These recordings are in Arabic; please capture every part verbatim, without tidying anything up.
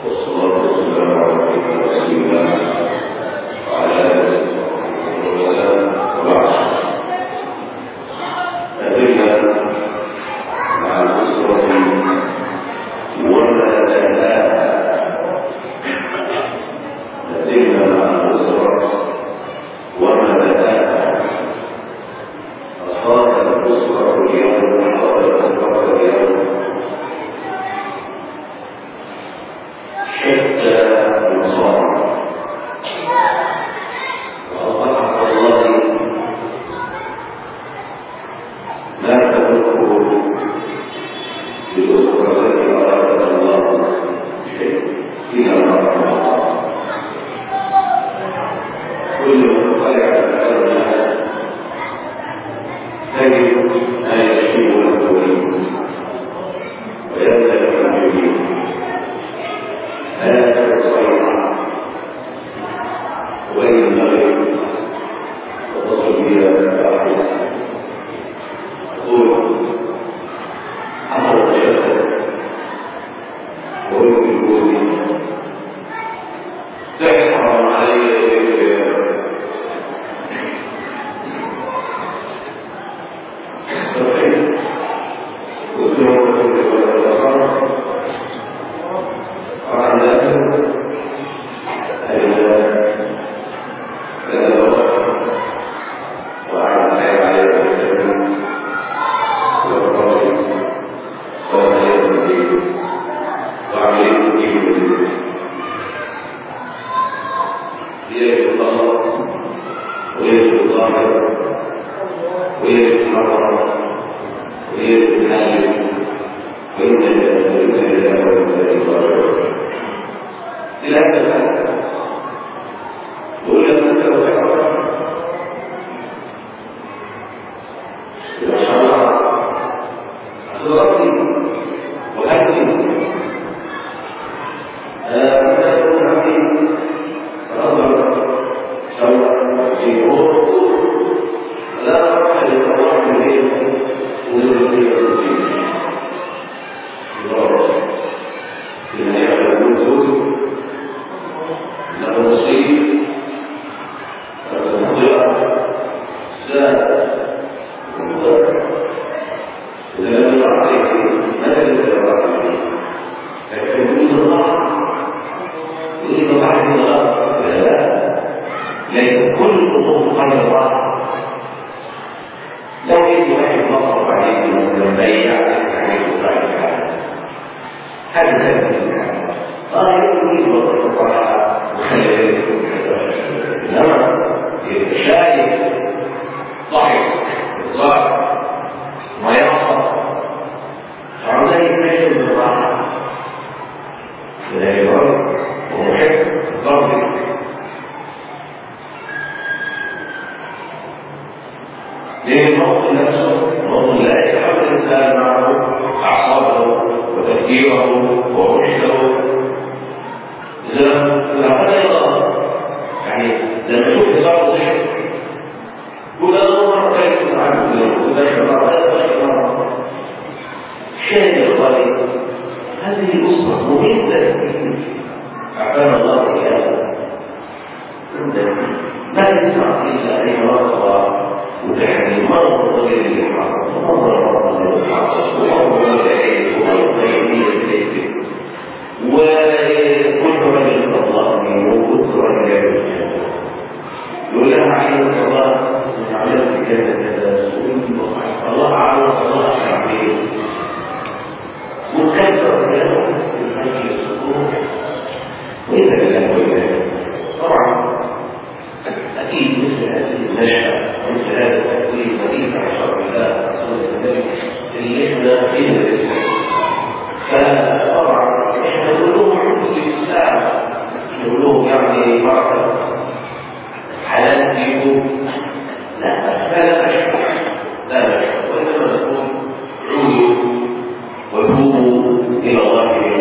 وتوبوا إلى الله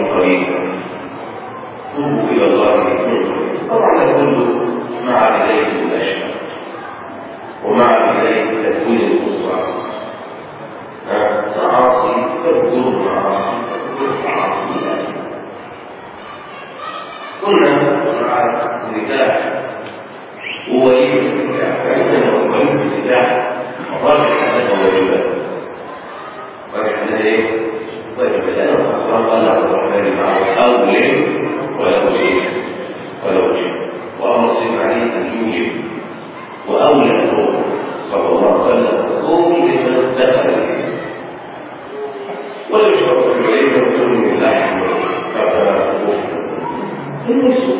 على النكاح وولي النكاح، فإنما ولي النكاح الراجح أنها واجبة. الراجح أنها إيه؟ واجبة، لأن الرسول قال عبد الرحمن معه أولي ولا أولي ولا أولي، وأمر سيدنا عليه أن يوجب وأولى الأمور صلى الله عليه وسلم قومي لمن دخل الإسلام، ولا يشرب في الوليد رسول من اللحم النسو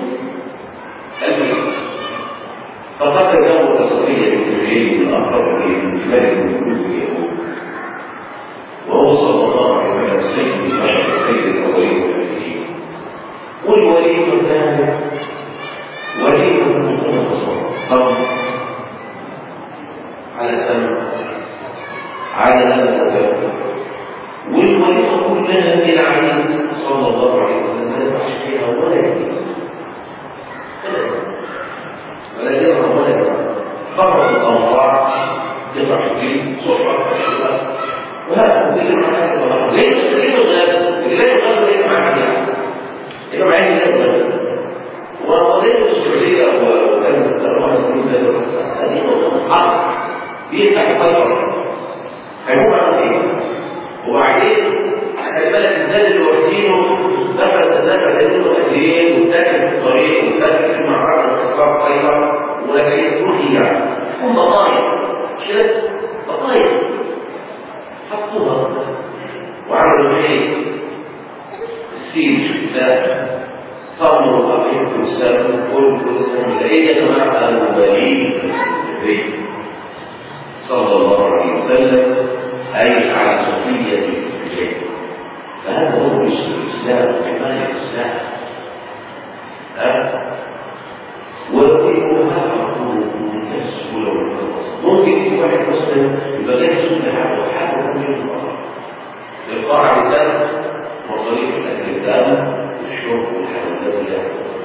فقد له تصفية الجيل الأقرب من فلك من كل يوم، وهو صلى الله عليه وسلم سيد البشر سيد الأولين والآخرين. والوليد الثاني وليد المتصور على سمع على سمع، والوليد كلها من العين صلى الله عليه وسلم تحكيها ولا يجب ولا يجب ولا يجب فرق الأوضاع يضع فيه صحبة الشباب، وهذا كل المعنى والله ليس ليس غير ليس غير ليس معنى إنه معين لا غير وقضية السعودية وكان التروح المنزل هذه نقطة حق بيفتح القدر هيقوم على ايه؟ وبعدين خلي بالك الزاد اللي واخدينه دخل تدافع لانه اهلين وتاكل في الطريق وتاكل في المعرض الاسعار طايره ولكن روحي يعني هم بطايق مش كده؟ بطايق حطوها وعملوا ايه؟ السيج ده صاروا وقفين في السلام وكل الاسلام ايه يا جماعه المبالين صلى الله عليه وسلم أي على صفية الرجال، فهذا هو الإسلام وكمال الإسلام. ها ويقول هذا من يسهل والقصص ممكن يكون واحد مسلم يبقى لا يسهل حاجة وحاجة من يطلع القاعة بالذات مصاريف الأكل الدم والشرب والحيوانات لا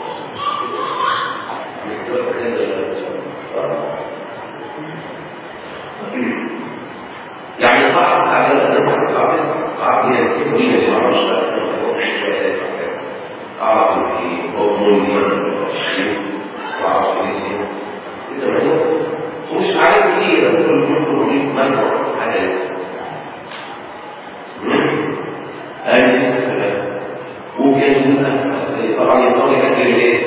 يعني صعب على الناس صعب صعب هي التكوين ما مش أعرف في أموري وأعرف في إذا مش عارف كثير كل كل منع على هذه وكان طبعا يطلع لك ايه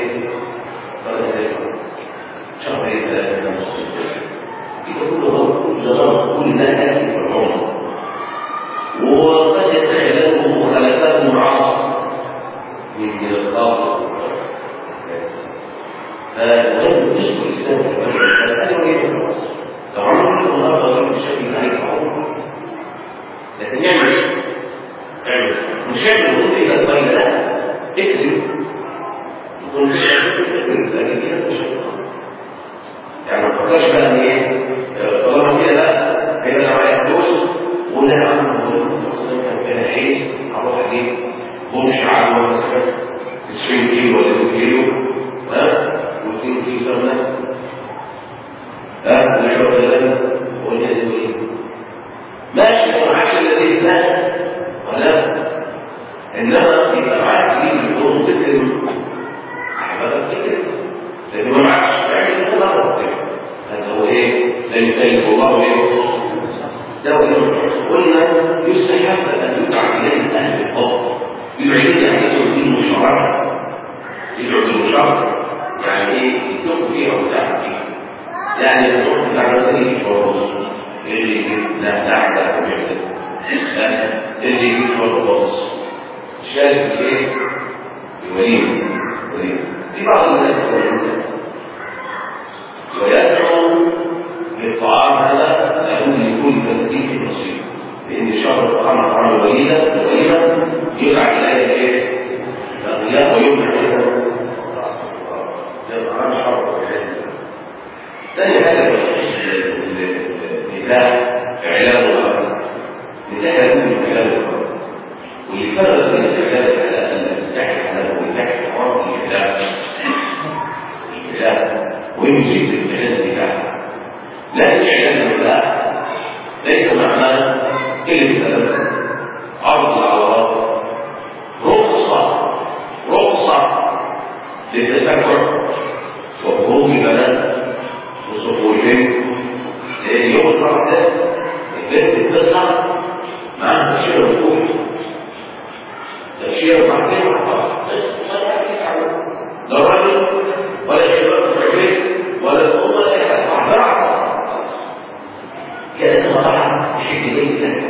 شهرين ثلاثة يقول جرب كل ده أكل في العمر وقد يتعلمه مخالفات معاصرة من القاضي فلم يجب الإسلام في المجال هذا هو يجب طبعا كل النهارده غير بشكل عليك عمر لكن يعمل يعمل مش يعمل وضع إلى الطريقة لا اكذب يكون مش يعمل يعني ما تفكرش بقى ان ايه طالما كده لا هي انا معايا فلوس ولا اعمل كان فيها ايه اروح اجيب بومش عالي مثلا عشرين كيلو ولا مية كيلو ها واثنين كيلو سمنه ها نشرب لبن وقلنا دي ايه ماشي ما معكش الذي لا ولا انما يبقى معاك تجيب البوم تكتب احبابك تكتب لان ما معكش تعمل كده مره هذا هو ايه لا يكلف الله ايه دولة قلنا يستحب ان يدعى اليه اهل الفضل يدعي ان يكون فيه مشاركه يدعو بالمشاركه يعني ايه يكون فيها وتعب فيها يعني الروح بتاع الرسول فرص اللي يجيب لا تعب اللي يجيب فرص شارك في ايه بوليد وليد في بعض الناس ويدعو للطعام هذا لأنه يكون تثبيت النصيب لأن شهر الطعام طعام وليدة وليدة يدعى إليه إيه؟ الأغنياء ويمنع منه الطعام شهر ثاني حاجة النكاح إعلان الغرب نكاح يكون من إعلان الغرب واللي فرق بين الإعلان الحلال النكاح الحلال والنكاح الحرام الإعلان للتفكر وخروج البنات وصفوفين يوم الفرح ده البنت بتطلع معاها تأشيرة وصول تأشيرة وبعدين لا راجل ولا شباب في البيت ولا الأم ولا أي حد أحضر كأنها طبعا بشكل جيد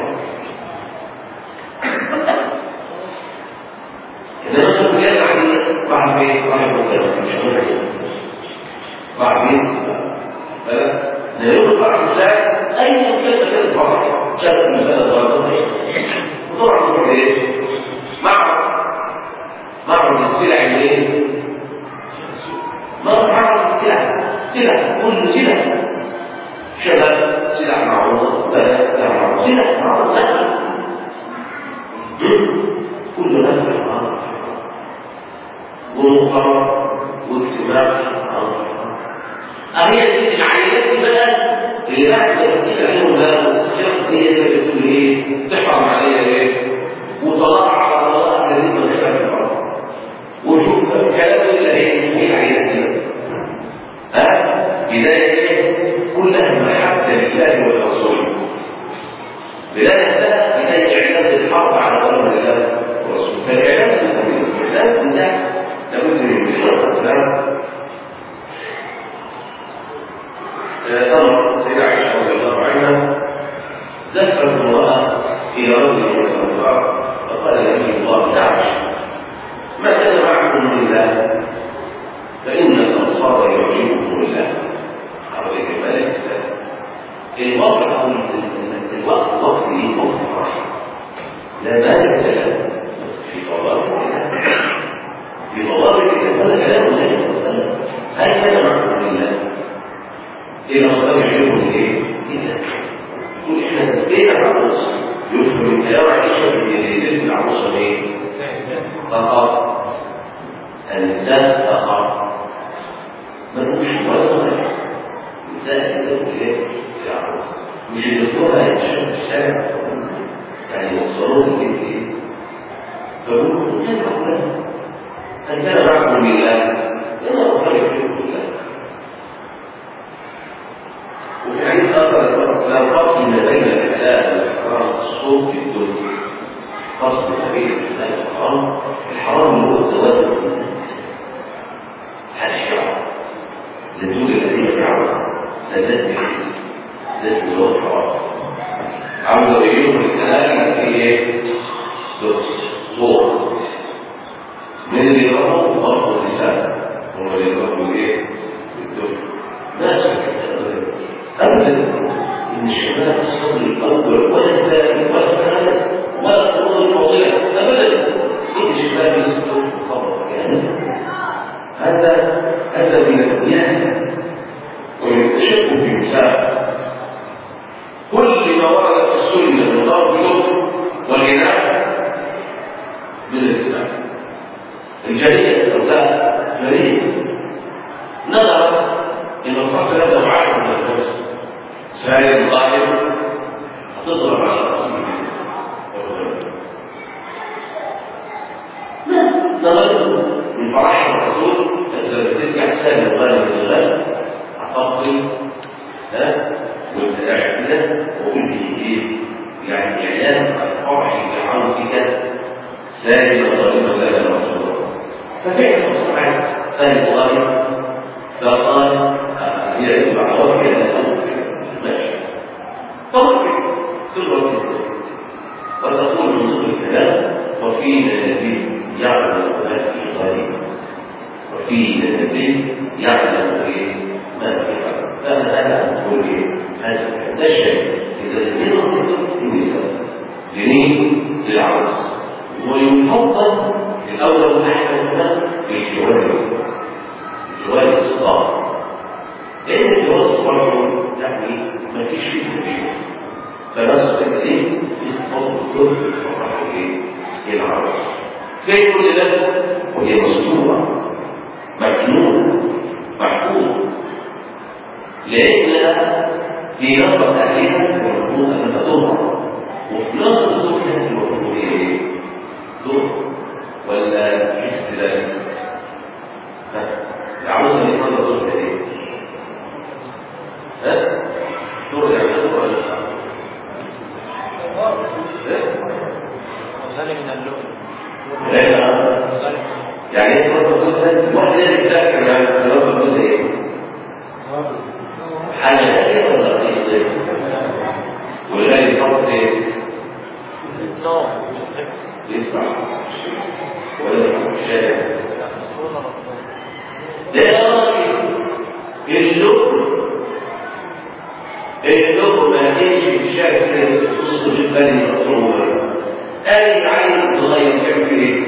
إذا مثلا بجد عادية بعد بيت واحد مكان مش هقول عليه بعد بيت نقول الفرح ازاي أي مكان كده الفرح شكل مثلا ضربة وطبعا تقول إيه معرض معرض السلع اللي إيه معرض السلع سلع كل سلع شباب سلع معروضة بلد معروضة سلع معروضة كل هذا معروض ومقرر واجتماع أهي العائلات دي بقى اللي بعد ما يجي عليهم ده الشخص دي اللي بتقول ايه تحرم عليها ايه وطلع على الله الذي ما يخاف الارض وشوف كلام اللي هي العائلات دي ها بدايه ايه كلها محبه لله والرسول بدايه ده بدايه اعلان الحرب على امر الله والرسول فالاعلان الاعلان ده لابد من الاسلام طبعا سيدة عائشة رضي الله عنها ذكرت امرأة في رجل من الأنصار فقال نبي الله تعالى ما كان معكم من الله فإن الأنصار يعجبكم الله عرضك الملك الواقع الوقت وقت ليه وقت فرح لا مالك له في طوابق في طوابق هذا كلام الله هل كان معكم من الله إيه لو يعجبهم إيه؟ إيه يقول إحنا بين العروس يفهم الكلام عائشة بيزيد العروسة إيه؟ فقط الإنسان فقط ملوش ولا غير الإنسان يقول إيه؟ العروس مش يدخلها يتشاف الشارع يعني يوصلوه البيت إيه؟ فبقول كيف أقول أن كان معكم بالله لأنه أخرج يحبه الله وفي حديث آخر الإسلام فصل ما بين الحلال والحرام الصوت في الدنيا فصل ما بين الحلال والحرام الحرام هو الزواج هذا الشرع للزوج الذي يفعله لذات بحث ذات الزواج الحرام عاوز يجيبه الكلام في ايه؟ صور من اللي يقرأه ضرب اللسان هو اللي يقرأه ايه؟ الدنيا ناس أبدا إن الشباب الصدر الأول ولا الثاني ولا الثالث ولا الأول الفضيلة أبدا إن الشباب يصدر الخبر يعني هذا هذا من الدنيا ويكتشف في مساء كل ما ورد في السنة من ضرب اللغة والغناء من الإسلام الجريئة الأولاد جريئة نظر إن الفصل هذا معاكم من الفصل سائل الظاهر هتضرب على الرسول نظرت من فرح الرسول لما ترجع سائل الظاهر من الغد هتفضل ها والتساعد كده وقول لي ايه يعني اعلان الفرح اللي عاوز كده سائل الظاهر من الرسول فكيف تصنع سائل الظاهر فقال يتبع وجه الأمر ماشي طبعا تضرب وتقول من ضمن الكلام وفينا نبي يعلم ما في غيره وفينا نبي يعلم ايه ما في غيره فانا انا اقول ايه هذا ده الشيء اذا الاثنين جنين للعروس ويفضل الاول والاحسن للجواز الجواز الصغار لأن الجواز برضه يعني ما فيش فيه تنبيه فنص الدين يتفضل كل الفرح ايه العروس زي كل ده وهي مصدومة مجنونة محكومة لأنها في نظر أهلها المفروض أنها تظهر وفي نظر زوجها المفروض ايه؟ تظهر ولا حس ذلك الشارع ده راجل اللقمة اللقمة تمشي في الشارع كده تصل بالبني مطلوبة أي عين صغير تعمل إيه؟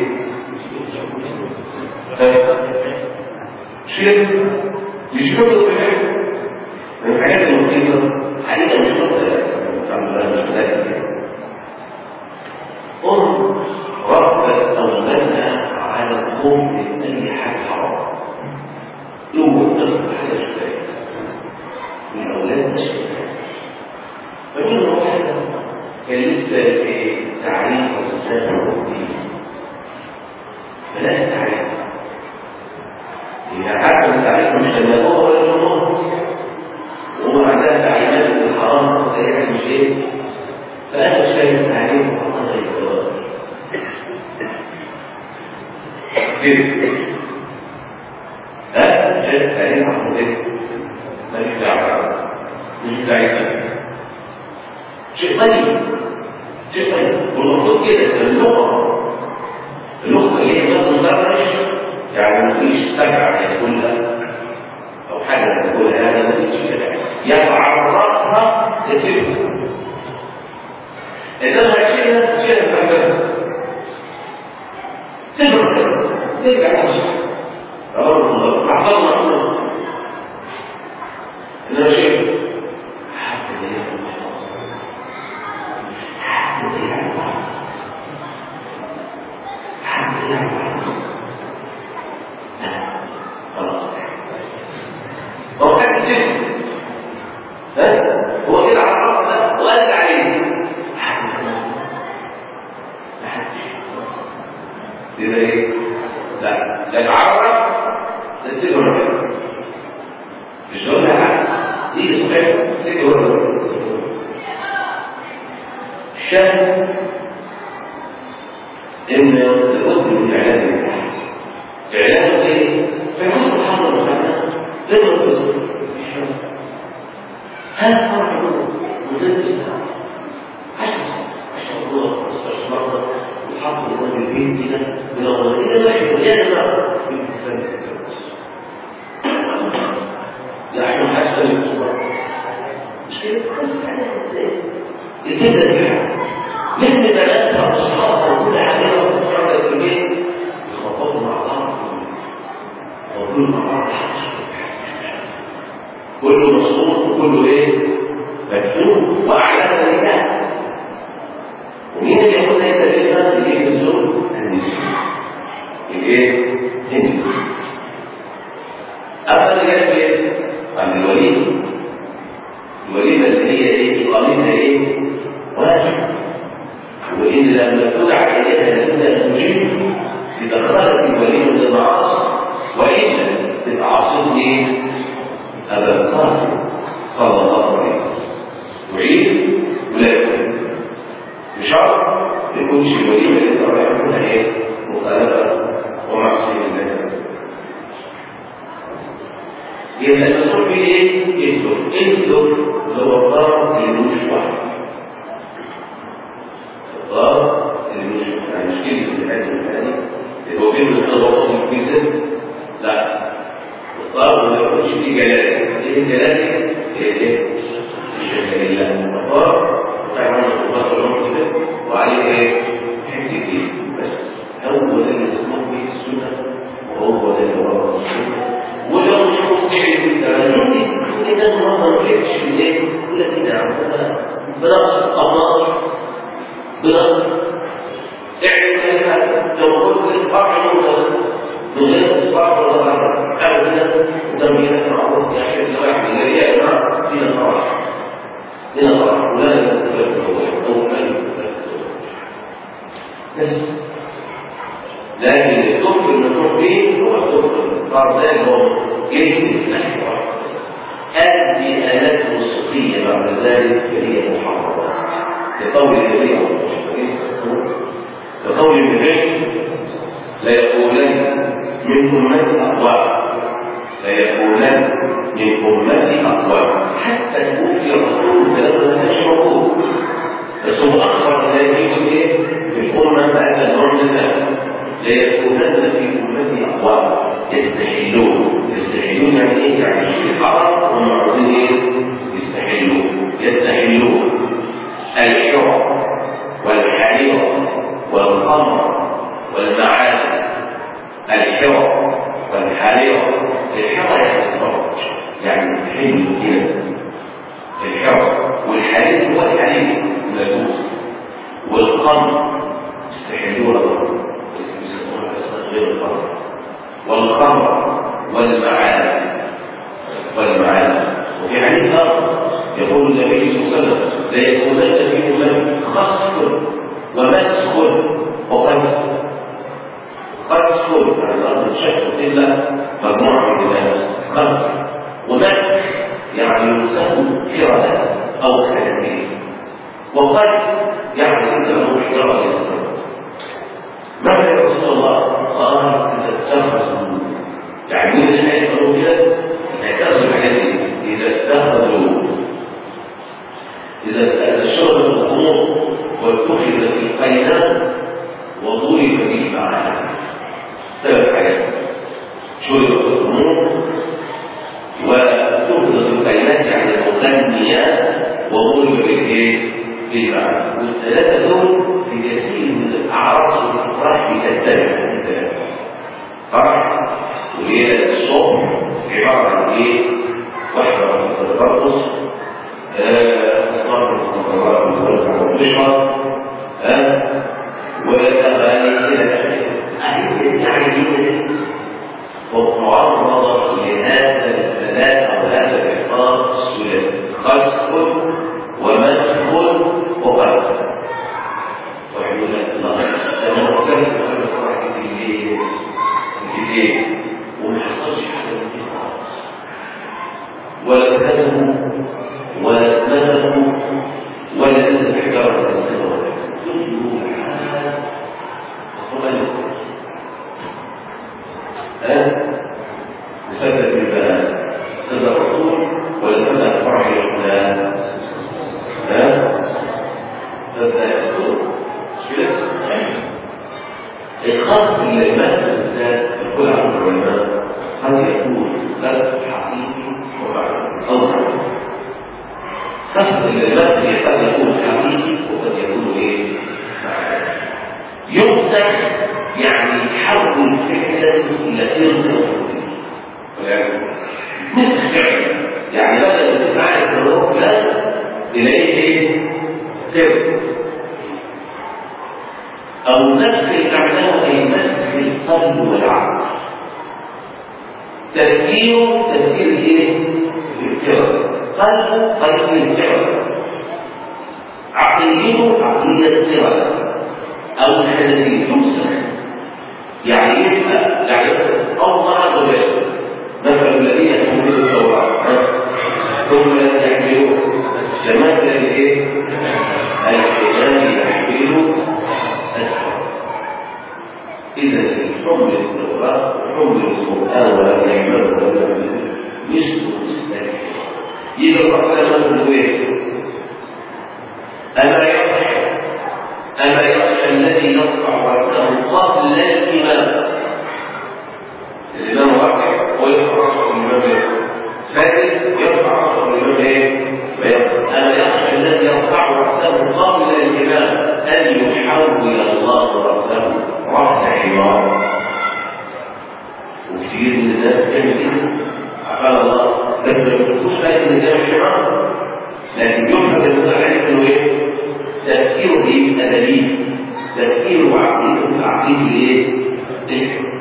شيء مش كله بحاجة من الحاجات المصيبة حقيقة مش مصيبة أم ربت أولادها على القوم من أي حاجة حرام يوم الطفل حاجة شفاية من أولاد شفاية فمن واحدة كان لسه في تعريف وصفات الدين فلا تعريف إذا عدم التعريف مش لما هو ولا الجنون وهو عندها تعريفات الحرام وتعريف الشيء فأنا شايف التعريف وحطها زي الجواب كيف؟ ها؟ شايف التعريف وحطها ايه؟ ماليش دعوة مش تعريف شيء طيب شيء طيب والمفروض كده اللغة اللغة اللي هي غير مدرج يعني ما فيش سبعة يقولها أو حاجة تقولها هذا ما فيش كده يتعرضها للفكرة إذا ما شئنا شئنا فهمنا تبرع تبرع أمر الله أعطانا الله إنه شيء حتى لا يكون حتى لا يكون حتى لا يكون خلاص هو كان جسم هو كده على الرأس ده وقال عليه إذا إيه؟ لا لا تعرف تسيبه رجل مش دول حاجة دي صحيح تسيبه رجل الشاهد إن الوقت من إعلان إعلان إيه؟ في حسن الحمد والخير تقدر تقول هذا فرق مدرس عشان عشان الله استشمرنا وحط الوجه البيت كده من الله إذا واحد وجانا بقى في الإنسان يعني حسن الصبر مش كده بس أنا إزاي كده يعني مثل ثلاثة أصحاب وكل حاجة وكل في البيت يخططوا مع بعض وكل مع بعض كله مصروف وكله ايه مكتوب واعلام لله ومين اللي يقول لك الكلمات اللي في الزول الايه انت افضل جانب ايه عن الوليمه الوليمه اللي هي ايه اقامتها ايه واجب وان لما تدعى اليها الا تجيب تدخلت الوليمه للمعاصي والا تبقى عاصيه ايه هذا القاسم صلى الله عليه وسلم وعيد ولاده بشرط يكون شيء وليمه اللي يكون ايه مخالفه ومعصيه لله يبقى الرسول في ايه؟ يكتب يكتب هو الضرب اللي ملوش واحد الضرب اللي ملوش واحد مش كده اللي هذه الثاني اللي هو بين التواصل الكتاب لا الضرب ما يكونش فيه جلاله ايه الجلاله؟ هي ايه؟ الشيخ لله الضرب وطبعا الضرب العمر كده وعليه ايه؟ حته ايه؟ بس هو ده اللي اسمه به السنه وهو ده اللي ورا السنه ولو مش مستعد للتعلم كده ما نرجعش في ايه ولا كده عندنا بنقص القناص بنقص اعمل لو قلت الاربع من غير اصبع ولا غير او كده تمرين معروف يا شيخ واحد من الرياء فينا صراحه فينا صراحه ولا يتكلم او كلمه بس لكن الكفر المشروع فيه هو الكفر فرضان هو يجب نحوه هذه آلات موسيقية بعد ذلك هي محرمة لقول النبي لقول النبي ليقولن من أمتي أقوام ليقولن من أمتي أقوام حتى توفي الرسول ثلاثة أشهر بس هو أخبر ذلك في الأمة بعد الأمر الثاني ليكونن في أمتي أقوام يستحلون. يستحلون يعني إيه؟ يعني شيء حرام وهم عاوزين إيه؟ يستحلون. يستحلون الحرى والحرير والخمر والمعادن. الحرى والحرير، الحرى يعني الفرج، يعني الحلم كده. الحرى والحرير هو الحرير المجوس، والخمر يستحلون غير الفرج، والخمر والمعادن والمعادن. وفي حديث آخر يقول النبي صلى الله عليه وسلم لا يكونن في أمتي خصف ومسخ وقذف. قذف على الأرض شك إلا مجموعة من الناس، قذف ومسخ يعني يسمى كردة أو خنازير، وقذف يعني أنت له حجارة. ماذا يا رسول الله؟ قال تتخذوا، يعني من الناس يقولوا كده تتخذوا الحاجات إذا اتخذوا، إذا الشرب الأمور واتخذ في القينات وضرب في المعاني. ثلاث حاجات: شرب الأمور واتخذ في القينات يعني المغنيات وضرب في المعاني. والثلاثة دول في كثير من الأعراض والأفراح بتتبع فرح وهي الصوم عبارة عن إيه؟ وحدة تترقص أصناف المخدرات والمخدرات والبشرة والأغاني إلى آخره. يعني ومعرضة لهذا الثلاث أو هذا الإحراج الثلاثي: قذف ومسخ وقذف. ويقول لك الله لما فكرت في الفرح في الليل في الليل وما حصلش حاجة من دي خالص، ولا كذبوا ولا مدحوا ولا نزل حجارة الزمان، كله حال وقبل ها وثبت بما كذا الرسول ولا كذا الفرح الإسلام ها تبدأ يقول كده. الخاص بالإيمان بالذات يقول عن العلماء قد يكون درس حقيقي ومعنى أو خاصة الإيمان قد يكون حقيقي وقد يكون إيه؟ يمسك يعني يحول فعلا إلى إرض مثل فعلا، يعني بدل من معنى الروح لا إليه إيه؟ سر أو نفس المعنى أي مسح القلب والعقل. تفكيره تفكير إيه؟ الفكر. قلبه قلب الفكر. عقليته عقلية الفكر أو الحدثية تمسح. يعني يبقى يعني أوضح وبشر. مثل الذين يحملون التوراة ثم لا يحملون كمثل الإيه؟ الحمام يحمل أسفل. إذا حمل التوراة وحمل القرآن ولم يحمله ولم مثل مستحيل. يبقى الرحمن من الويل أما يخشى أما يخشى الذي يرفع رأسه قبل الإمام. الإمام رفع ويرفع رأسه الإمام فارس يرفع رأسه الإمام إيه؟ أما يخشى الذي يرفع رأسه قبل الإمام أن يحول الله رأسه رأس حمار. وكثير من الناس كان كده قال الله لم يكونش فاهم ان ده حمار، لكن يفهم المتعلم انه ايه؟ تفكيره ايه؟ ادبي، تفكيره وعقيدته عقيده ايه؟ الحكمه.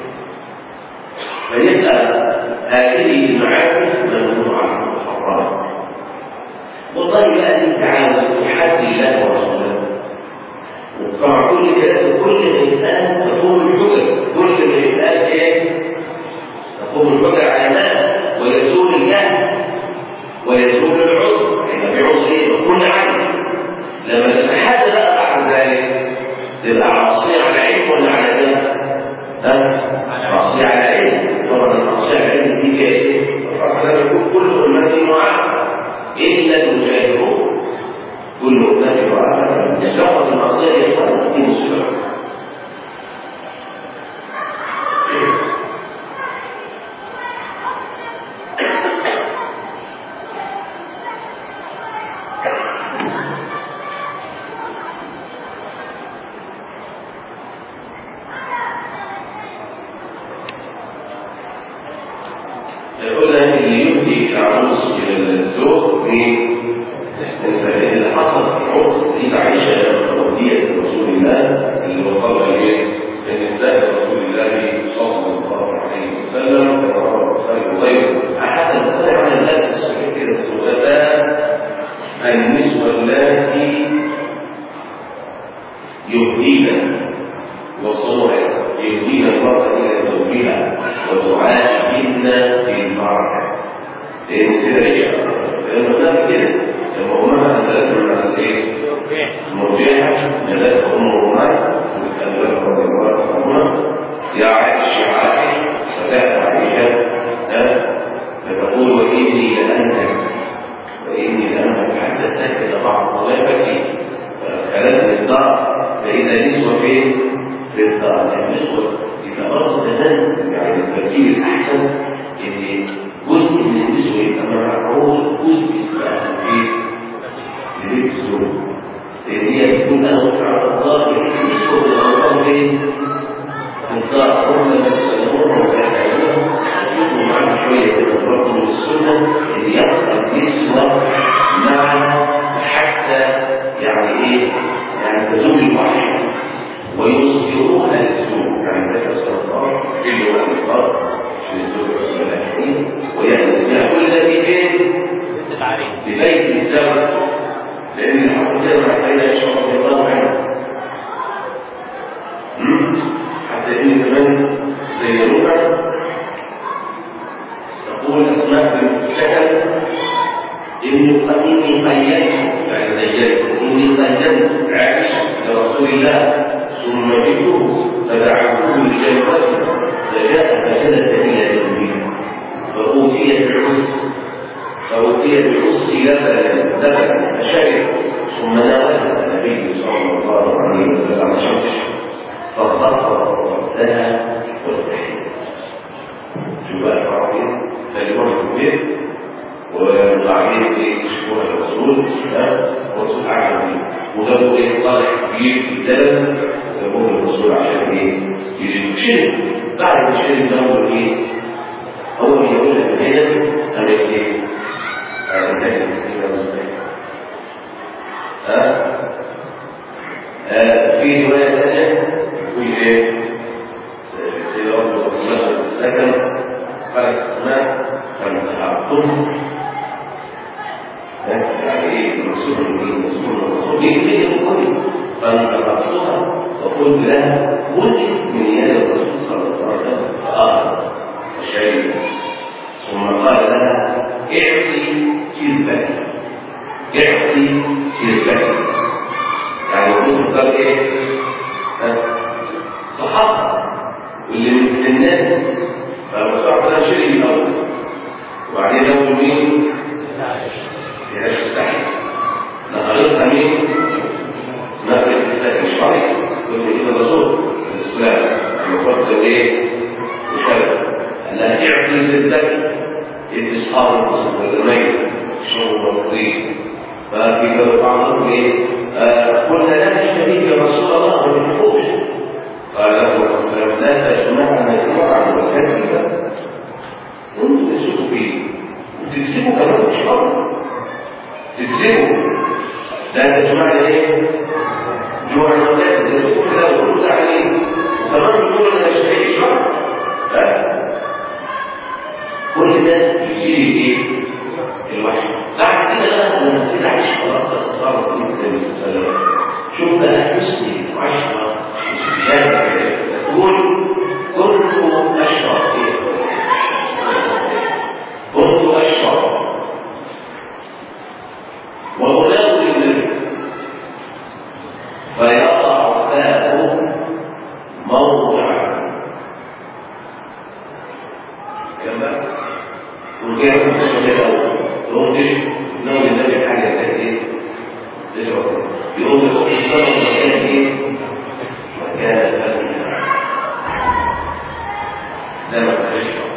فيبقى هذه المعاني ممنوعه محرمه. والله بقى دي تعالى بحد الله ورسوله. وطبعا كل كلام كل انسان تقوم الحجج، كل انسان ايه؟ تقوم الحجج على الناس ويزول الجهل ويزول العذر. يعني في عذر ايه؟ كل عدل. لما تتحدى بقى بعد ذلك تبقى عاصية على علم ولا على جهل؟ ها؟ عاصية على علم. طبعا العاصية على علم دي ايه؟ الرسول يقول كل امتي معافى الا المجاهرون. كل امتي معافى. مجرد المعصية يفعل دي مصيبة. قلنا اللي يهدي العروس الى الزوج اللي حصل في عرس سيدة عائشة ودية رسول الله اللي وصلها اليه من نساء رسول الله صلى الله عليه وسلم كما روى البخاري وغيره. حتى البخاري عن الله الصحيح كده السوداء النسوة اللاتي يهدين وصورة يهدين المرأة إلى زوجها ودعائهن بالبركة. لأن كده شيء لأنه ده كده لما أمها أنزلت من الإيه؟ مرجعة نزلت أم أمها وتأذلت رضي الله عنها يا عائشة عائشة فتاة عائشة فتقول وإني لأنك وإني لأنك حتى ساكت بعض ضيفتي فخلت الدار فإذا نسوة فين؟ في الدار النسوة إذا أردت زمان يعني التركيب الأحسن إن جزء من النسوة يبقى معروض جزء يستأخذ فيه لبيت الزوج لأن هي تكون أهوت على الدار يحيث النسوة بالأرضان فين؟ في الدار هم لما تسلمون وتحتاجون يكونوا معنا شوية من الرجل والسنة اللي يبقى النسوة مع حتى يعني إيه؟ يعني تزول الوحي ويصدرون للزوج يعني ذلك الصلاة كل وقت الفرق في الزوج والسلاحين ويأتي كل الذي فيه في بيت الزوج لأن الحق جمع بين الشرط والله حتى إن كمان زي ربع تقول أسماء بنت السكن إني إني قيدت يعني زيت إني قيدت عائشة لرسول الله ثم جئته فدعوته لجنبته فجاء فجلس إلى جنبه فأوتي بعز فأوتي بعز لبنا لبنا فشرب ثم ناولها النبي صلى الله عليه وسلم شمس فضرب رأسها والتحية شو بقى الفرعين فاليوم الكبير وبعدين ايه يشكوها الرسول والرسول عجبني وجابوا ايه طالع كبير في الدلم وجابوه الرسول عشان ايه يجي شرب بعد ما شرب جابوا ايه اول ما يقول لك هنا قال لك ايه بعد ذلك ها في روايه ثانيه يقول ايه سيدنا رسول الله سكن قال السماء فانتهرتم يعني ايه الرسول الرسول الرسول يجري الكل فانتهرتها وقلت لها وجد من يد الرسول صلى الله عليه وسلم فآخر الشيء ثم قال لها اعطي كذبك اعطي كذبك يعني وجود قال ايه صحابة واللي من الناس فالرسول ده شيء الأول وبعدين أول مين؟ يعيش السحر نقلتها مين؟ نقل الإسلام الشرعي كل كده الرسول الإسلام المفضل إيه؟ وشرف أنها تعطي للذكي اتصال الرسول والميت الشغل والطريق ففي كده بعضهم إيه؟ قلنا لا نشتري يا رسول الله ما بنحبوش قال له الرسول لا تجمعنا جمعا وكذبا وانتم تسوقوا فيه وتكذبوا كمان مش غلط تكذبوا لا تجمعنا ايه؟ جوعا وكذبا تقول لا ترد عليه وكمان تقول انا اشتري شرط كل ده يجيلي ايه؟ الوحي بعد كده بقى لما كده عيش خلاص تصرف في النبي صلى الله عليه وسلم شوف بقى حسني وعشرة تقول كنت أشرب كنت أشرب وغلاب النبي فيضع فاه موضع كما وكيف تشرب الأول يقوم تشرب نوم النبي حاجة كده تشرب يقوم يصطرف مكان ايه مكان لما تشرب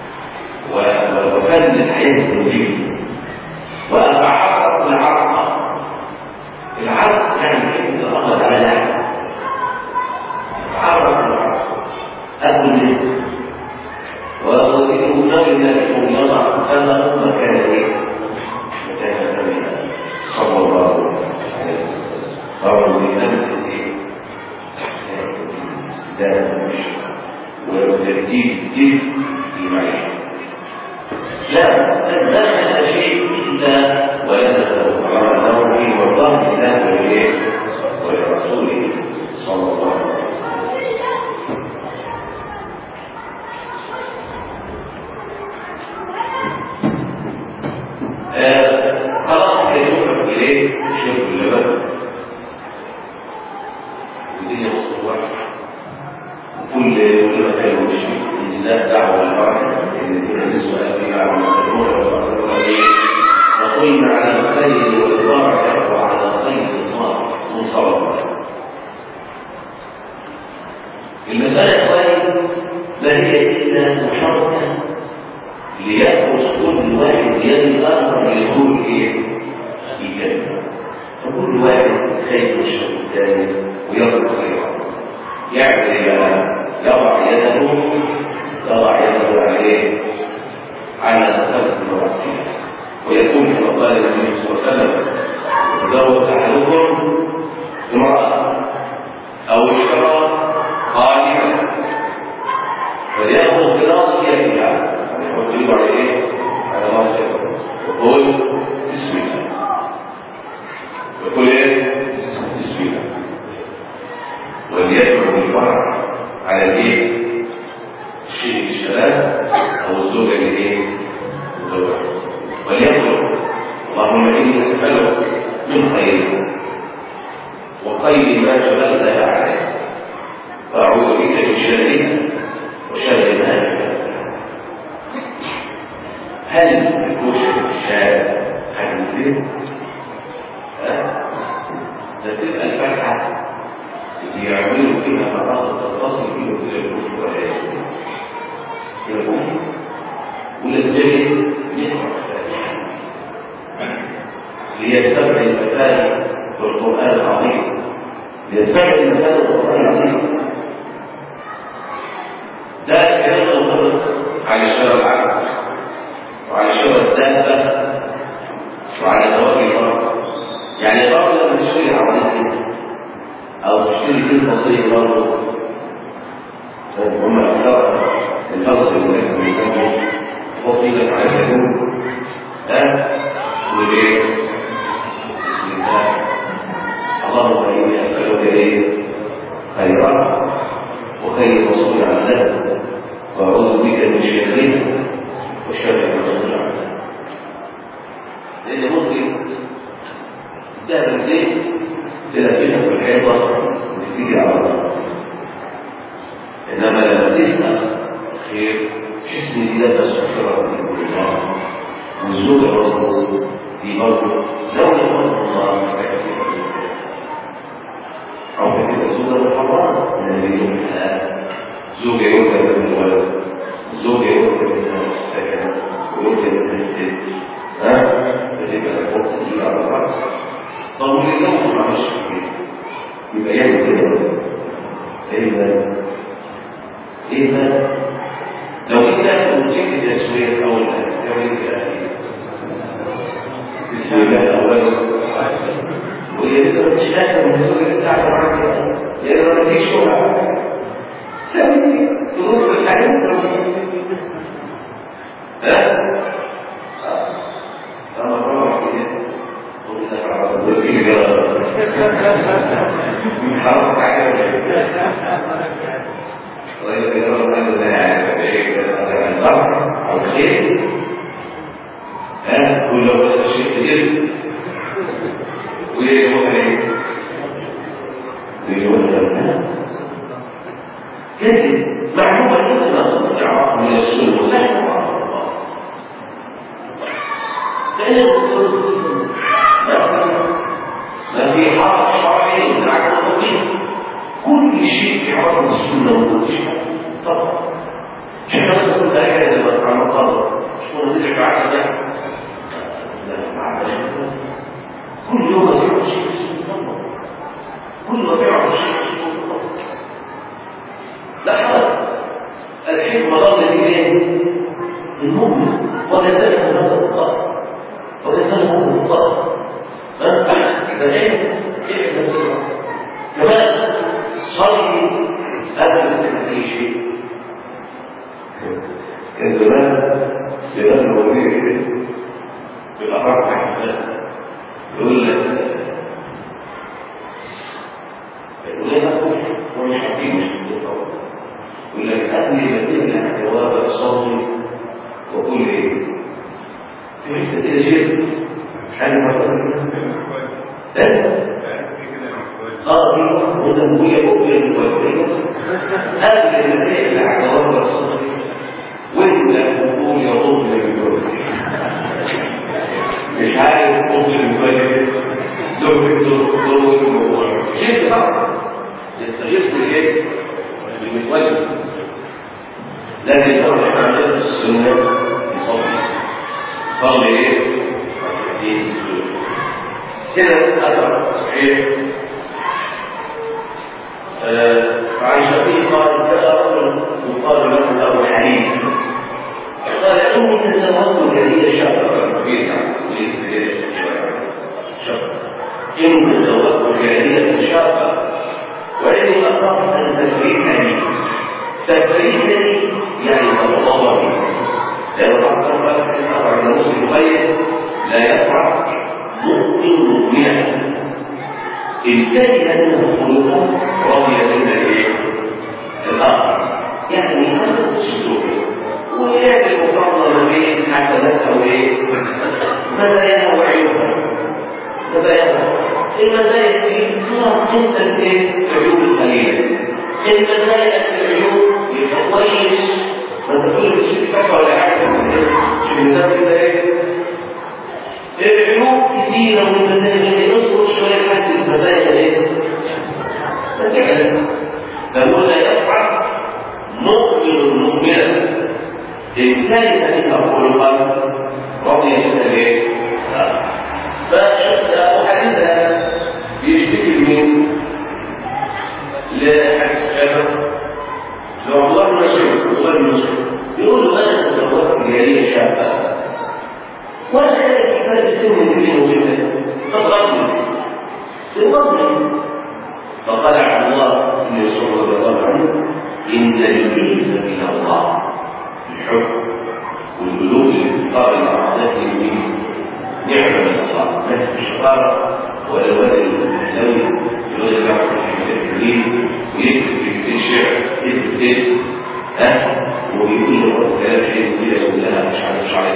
وفن الحياة الوجودية وأتعرض للعرق العرق يعني كيف تتأخذ على لحم أتعرض للعرق أكل منه وأصدقه نوع النبي أنه كان إيه؟ كان نبيا صلى الله عليه وسلم فرض بنفسه إيه؟ استدامة وترتيب جد في معيشة لا لا هذا شيء إلا وينزل على نوره والله لا وليه ولرسوله صلى الله عليه وسلم. خلاص يدخل إليه شرب اللبن والدنيا مصروفة وكل كل ما كان مشي لا دعوة للبركة إن الدنيا نسوة فيها على المسلمون وقلنا على الخير والبركة وعلى الخير الإطلاق منصرف. المسألة إخواني ما هي إلا مشاركة ليأخذ كل واحد يد الآخر ليقول إيه؟ الكلمة. فكل واحد خير الشيء الثاني ويضرب خيرا. يعمل إيه؟ يضع يده يضع يده عليه على الخلق ورأسه ويقول كما قال النبي صلى الله عليه وسلم لو أحدكم امرأة أو اشترى قائمة فليأخذ براس يدها يحط يده على ايه؟ على راسه ويقول بسم الله ويقول ايه؟ بسم الله وليدعو بالفرح على الايه؟ الشيء الشباب او الزوجه الايه؟ الزوجه وليقول اللهم اني اسالك من خيرها وخير ما جبلتها عليه واعوذ بك من شرها وشر ما جبلتها. هل الكوشه الشاب هل ها؟ ده تبقى الفاتحه يعملوا فيها مرات تتصل بيه الى الكفر والعياذ يقول وللجلد يقرا الفاتحه ليستمع المثاني والقران العظيم ليستمع المثاني والقران العظيم. ده كلام الغرب على الشرع العام وعلى الشرع الدابه وعلى ثواب المرء. يعني الرجل لما تشتري عربيه أو تشتري كل بسيط برضه هم الأفكار الفرص اللي بيسموه تحط إيدك على الجنوب ها وليه؟ بسم الله اللهم إني أسألك إيه؟ خيرا وخير المسؤول عنها وأعوذ بك من شرها وشر المسؤول عنها. لأن ممكن تعمل زيت تلاقيها في الحيطة وتيجي على الله. إنما لما تسأل خير حسن دي لا تستغفر من الله والزوج برضه دي برضه لو يقول الله فكثير أو كثير الزوجة محرمة من اليوم الآن زوجة يوجد من الولد زوجة يوجد من السكن ويوجد من الست ها فتبقى الوقت دي على الرأس. طب والجو ما مش كده يبقى يعمل كده ايه ده ايه ده لو انت وجدت التسويه اول تعمل كده بسم الله اولا وهي كده مش قادره من الزوجه بتاعتك معاك يا رب ما فيش شغل سامي تبص الحاجات ها انا بروح كده وفي جرى من حرام حاجة وإذا كان هذا البحر أو الخير ها كل وقت شيء كبير ويجب عليه ويجب عليه لكن معلومة أننا نستطيع من السوء وسهل مع الله لأن ما في حرف شرعي على التطبيق كل شيء في حرف السنة والتشريع طبعا شخص كل حاجة لما تعمل قدر شو نزيد على ده لا معلش كل يوم يعرف شيء طبعا كل ما يعرف شيء طبعا لا حرف الحكمة ضل دي المؤمن وكذلك هذا القدر وكذلك هذا القدر فكيف كيف تنزل كمان صلي قبل أي شيء. كان زمان زمان الولي في الأحرار تحت يقول لك الولي أقول ومش حكيم مش بالطبع يقول لك أبني بديل جواب الصوتي وقول إيه في كده شيء مش عارف مرة ايه اه دي ودمويه مقبل الوالدين هذه المسائل اللي على جواب الصوتي وإلا تقول يا رب مش عارف تقول الوالد لو دكتور شيء صعب يستجيب لإيه؟ المتوجه لكن لو احنا عندنا السنة يصلي صلي ايه؟ كده أثر صحيح فعن شقيق قال جاء رجل يقال له أبو حنيف قال إني تزوجت جديد شابا إني تزوجت جديد شابا وإني أخاف أن تفريقني تفريقني يعني تتضررني لأن الله أخبر أن مسلم غير لا يفرح مؤمن مؤمنا إن كان أنه خلقا رضي من الآخر يعني هذا السلوك ويجب مفضل بين حسناته وايه؟ مزاياها وعيوبها مزاياها المزايا دي خلاص انت الايه؟ العيوب القليله المزايا العيوب يبقى كويس ما تقولش كفى ولا حاجه مش بنسمي كده ايه؟ العيوب كثيره والمزايا نصبر شويه لحد المزايا ايه؟ فتعلم فهو لا يفعل مؤمن مؤمنا إن كان ذلك خلقا رضي الله فحديثها بيشتكي من لحديث كذا لو الله المسلم الله المسلم يقول له أنا تزوجت بجارية شابة ولا كان في فرق سن بين وبين فضربني فضربني فقال عبد الله بن مسعود رضي الله عنه إن الجيل من الله الحب والبلوغ الانتقال الى عادات اليمين نعمه الله نفس الشطاره والوالد الاحلامي الوالد يعرف في التكوين ويكتب في الشعر يكتب ايه ها ويقول له كلام شيء يقول لها مش عارف شعرك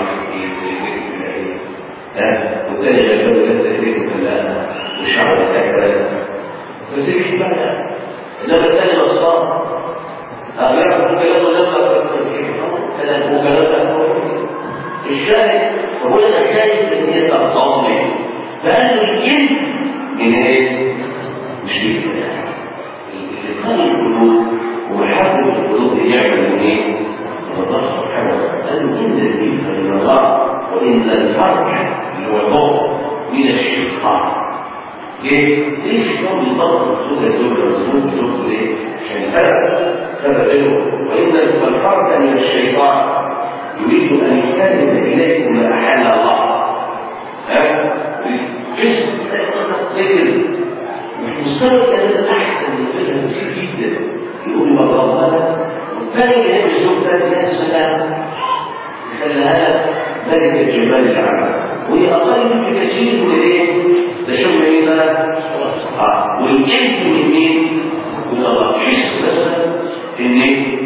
ايه ها والثاني شغال لسه ايه ولا وشعرك هكذا بس ايه بقى انما الثاني نصاب اه يعرف كلامه نفسه كلام مكالمة الشاهد هو الشاهد ان هي تطمن فقال الجن من ايه؟ مش كده اللي خلق القلوب ومحبب القلوب يعمل من ايه؟ من الله سبحانه وتعالى قال ان الدين من الله وان الفرح اللي هو الضوء من الشيطان ليه؟ ليه الشيطان بيضغط الزوجة الزوجة والزوج الزوج ليه؟ عشان الفرق سبب له وإن الفرق من الشيطان يريد أن يكلم إليكم ما أحل الله ها؟ جسم تقدر مش مستوى كلام أحسن من فكرة كتير جدا يقول ما الله هذا والثاني يهب الزوج ذات يا سلام يخلي هذا ملك الجمال العالم وهي أقل من كثير من إيه؟ ده شو مين بقى؟ آه والجلد من مين؟ من الله حس مثلا إن إيه؟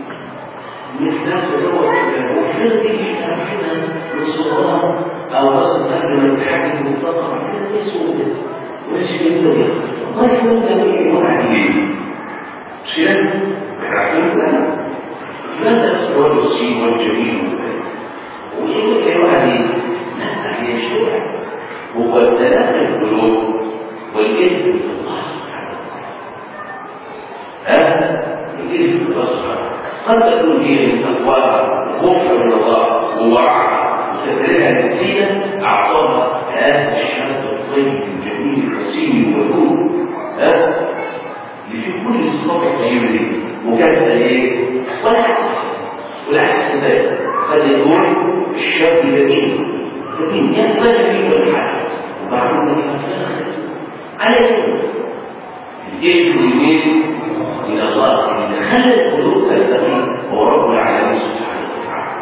مثل هذا هو وفرد يفهم كده من صغرها أو أصلا قبل ما تحكي بالطبع كده يسوده وماشي بالدنيا ما يكون جميل وعديد مش كده؟ إحنا عارفين كده؟ ماذا أسوار السين والجميل ويقول لي وعديد لا هي شوية هو ابتلاء القلوب والإذن بالله سبحانه هذا الإذن بالله سبحانه قد تكون هي من تقواها خوفا من الله وورعها وسترها نتيجة أعطاها هذا الشاب الطيب الجميل الحسين الودود ها اللي في كل الصفات الطيبة دي وكانت ايه؟ ولا حس ولا حس ذلك هذا يقول الشاب جميل جميل يحتاج فيه كل حاجة وبعدين على يقول الجيش واليمين من الله إن خلت قلوب تلتقي هو رب العالمين سبحانه وتعالى.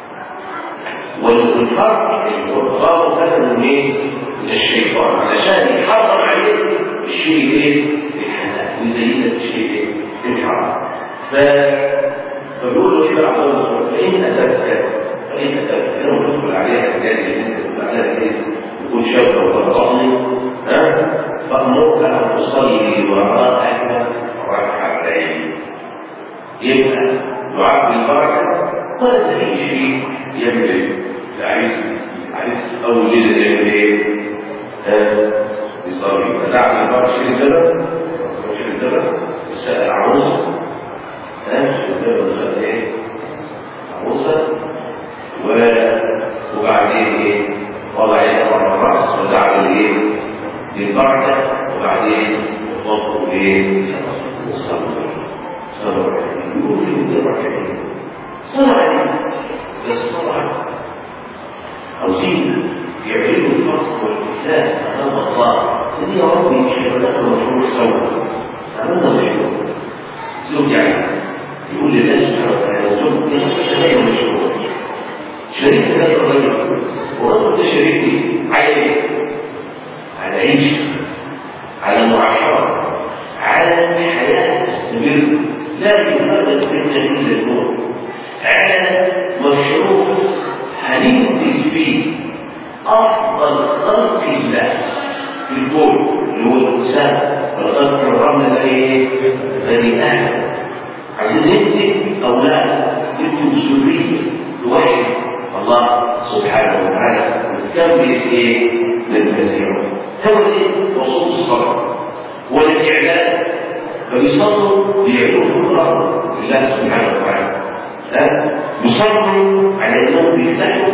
والفرق والغار هذا من من الشيطان علشان يحرم عليه الشيء ايه؟ الحلال ويزيد الشيء الحرام. فبيقول له كده عبد الله فإن أتتك فإن أتتك لو تدخل عليها حاجات بعدها كده يكون شاب وتطعمي ها فأمرك أن تصلي وراءك ركعتين يبقى دعاء بالبركة ولا أي شيء يملك العريس العريس أول ليلة يعمل إيه؟ يصلي فدعا بالبركة شيل الزبد شيل الزبد وسأل عروسة ها شيل الزبد وسأل إيه؟ عروسة وبعدين إيه؟ وضع يده على الرأس ودعا بالإيه؟ بالبركة وبعدين وضعوا إيه؟ صلوا صلوا عليه يقول لي بركة صلوا عليه بس طبعا عاوزين يعلنوا الفرق والإسلام أمام الله الذي يا ربي يشهد لك المشروع سوى عملنا مشروع زوج يعني يقول لله سبحانه وتعالى زوج يشهد المشروع شريك هذا الرجل ورجل ده شريكي على على عيش على معاشرة على حياة تستمر لا يفرق بين إلا النور على مشروع هننتج فيه أفضل خلق الله في الكون اللي هو الإنسان والخلق الرمل ده إيه؟ بني آدم عايزين ننتج أولاد ننتج ذرية توحد الله سبحانه وتعالى وتكمل إيه؟ للمسيح هو إيه؟ وصول الصلاة والإعلان فبيصلوا ليعلوه الله لله سبحانه وتعالى يصلوا على أنهم بيفتحوا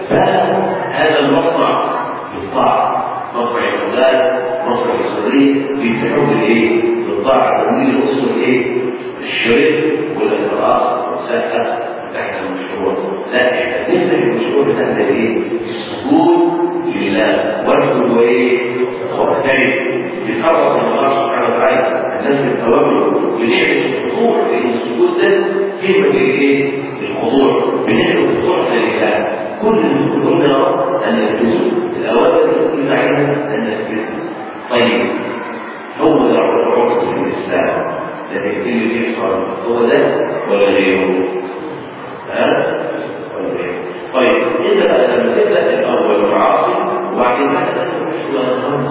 فهذا المصنع بالطاعة مصنع الأولاد مصنع السرية بيفتحوا بالإيه؟ بالطاعة تنزيل الأسر الإيه؟ الشريك والإخلاص والساعة تحت المشروع لا احنا نفتح المشروع بتاعنا إيه؟ السجود لله وارجل وإيه؟ واحترم بقرب الله سبحانه وتعالى الناس التوابل ونعمل الخضوع لأن السجود ده كيف ايه الخضوع بنعمل الخضوع لله كل المسلمون يرى ان يلبسوا الاوامر التي علينا ان نثبتها. طيب هو ده الرؤوس في الاسلام لكن اللي بيحصل هو ده ولا غيره؟ ها ولا غيره؟ طيب اذا بقى لما تبدا الاول المعاصي وبعدين بعد ذلك تشوف الخمس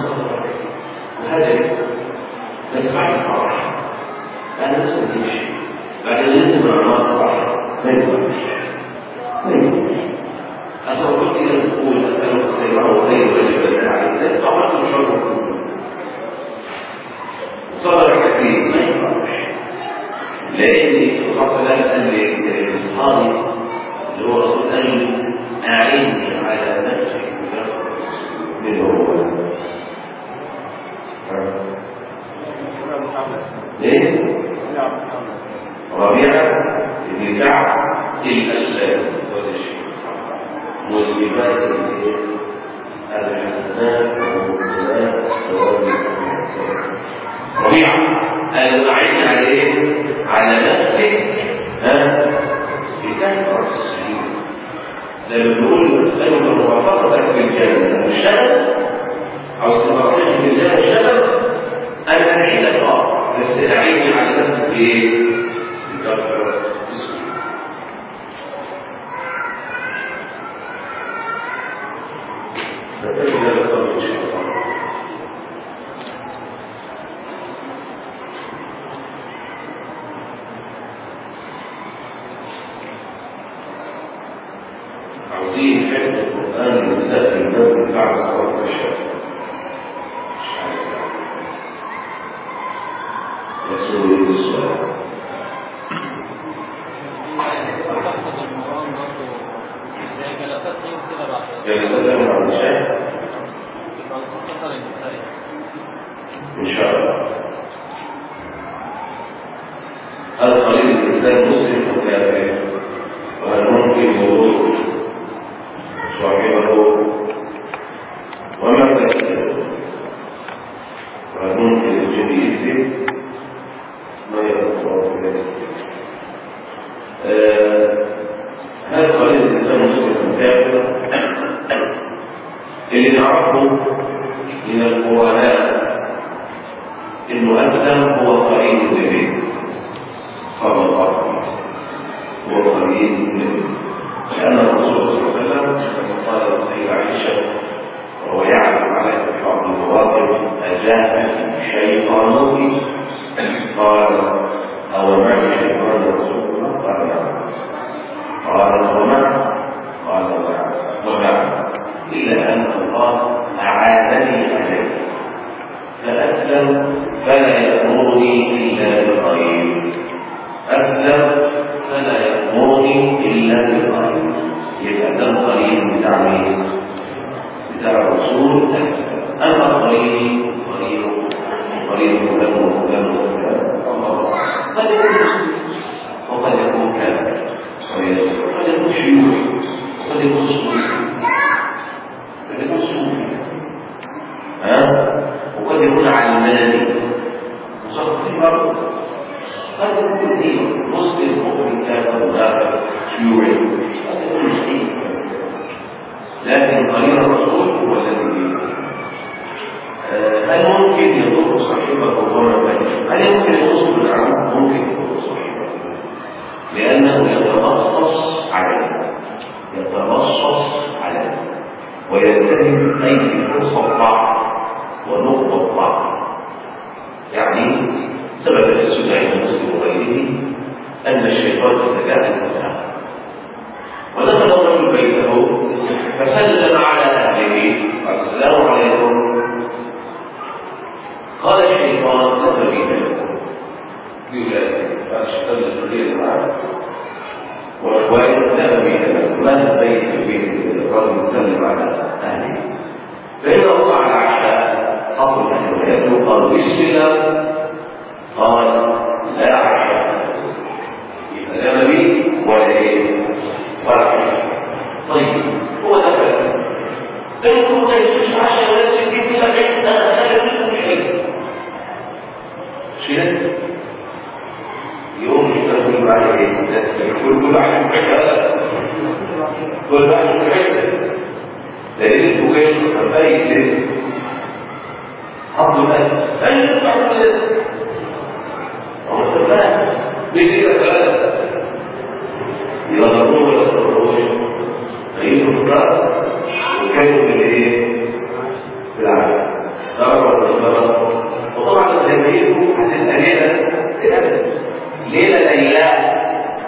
وهذا بس بعد الفرح انا بس مفيش بعد ذلك مع الناس الفرح ما ينفعش ما ينفعش أصبحت إلى الدخول أسألك السيارة وخير وجبة عليه لا طبعا مشروع صدر كثير ما ينفعش لأن الخطأ لا أن أصحابي اللي هو رسول أن أعيني على نفسي من هو ليه؟ ربيعة بن كعب الأسلام والجبال الحسنات والمسلمات ربيعة قال أعين عليه على نفسك ها بكثرة السجود لما نقول أسألك مرافقتك في الجنة والشغل أو تفرحك في الجنة والشغل أنا أعيدك أه بس أعين على نفسك إيه؟ بكثرة السجود. فإذا لقد الشيطان عاوزين حفظ القرآن بالذات في الباب بعد صلاة العشاء يسوي بالصلاة جلسة مع العشاء إن شاء الله. هذا قليل الإنسان مسلم وكافر وهل ممكن وضوء يقول وما تكتب وممكن الجن يكذب ما يقول في ذلك. هذا قليل الإنسان مسلم كافر اللي نعرفه من القرآن إنه أسلم هو قريب النبي صلى الله عليه وسلم، هو قريب النبي، لأن الرسول صلى الله عليه وسلم كما قال السيدة عائشة وهو يعلم عليه بحق المواقف أجاب شيطانه قال أو معي شيطان رسول الله قال نعم قال ومع قال نعم ومع إلا أن الله أعانني عليه فأسلم فلا يأمرني إلا بالخير، أسلم فلا يأمرني إلا بالخير. يبقى ده الخير بتاع مين؟ بتاع الرسول. أما خيري خير خير فلان وفلان وفلان الله قد يكون وقد يكون كافر وقد يكون شيوعي وقد يكون صوفي وقد يكون صوفي ها وقد يكون علماني وصف برضه قد يكون دين مسلم مؤمن كافر وكافر شيوعي قد يكون مسلم، لكن خير الرسول هو الذي هل ممكن يضر صاحبه وهو بعيد؟ هل يمكن يوصف العمل؟ ممكن يضر صاحبه لأنه يتبصص عليه يتبصص عليه ويلتزم أي فرصة ضعف ونقطة ضعف. يعني سبب السجاع المسلم وغيره أن الشيطان يتجاهل المساء ودخل الرجل بيته فسلم على أهله قال السلام عليكم. قال الشيطان لا تريد لكم بولادك فالشيطان يستطيع معه واخوانه لا تريد لكم ما تبين البيت الرجل يسلم على اهله فإذا وقع العشاء قبل أن يبدو قالوا بسم الله قال لا عشاء يبقى لا مبيت ولا ايه ولا عشاء. طيب هو دخل لكن كنت يسوس عشاء ولا ستين سبعين أنا أسأل منكم شيء شيء يوم يشتغل معي كل كل عشر حاجات كل عشر حاجات لأن الفوقين فرقاية ليه حظ الأسف أين تبعث الأسف هو الثلاث بيجي ثلاثة يضربون ولا يضربون أيهم الثلاث وكانوا بالإيه بالعالم ضربوا ولا ضربوا. وطبعا التنبيه هتبقى ليلة لأبد ليلة ليلات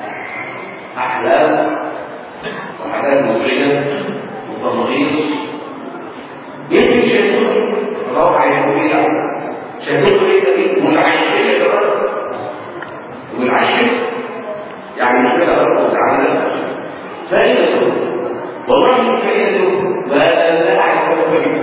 أحلام وحاجات مزعجة وتمغيص يمكن شيطان روعة يقولي شيطان ليلة دي منعشية كمان والعشية يعني مش كده رب تعالى فائدة والله فائدة ولا لا أعرف ولا